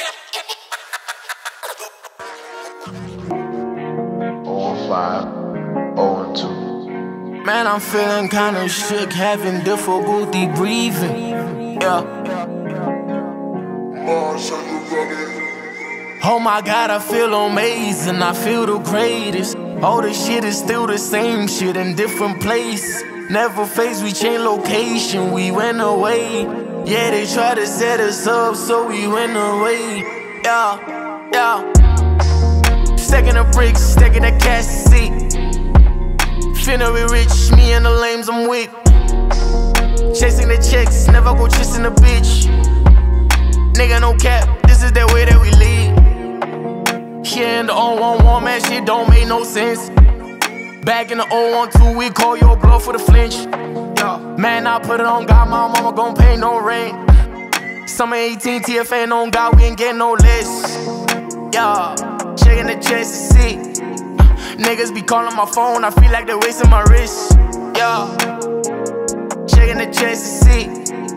0-5, 0-2. Man, I'm feeling kinda shook, having difficulty breathing. Yeah. Oh my God, I feel amazing, I feel the greatest. All this shit is still the same shit in different places. Never faced, we changed location, we went away. Yeah, they tried to set us up, so we went away. Yeah, yeah. Stacking the bricks, stacking the cash seat. Finna be rich, me and the lames I'm with. Chasing the checks, never go chasing the bitch. Nigga, no cap, this is the way that we live. Yeah, in the 011, man, shit don't make no sense. Back in the 012, we call your bluff for the flinch. Yeah. Man, I put it on God, my mama gon' pay no rent. Summer 18, TFN on God, we ain't getting no less. Yeah, shaking the chest to see. Niggas be calling my phone, I feel like they're wasting my wrist. Yeah, shaking the chest to see.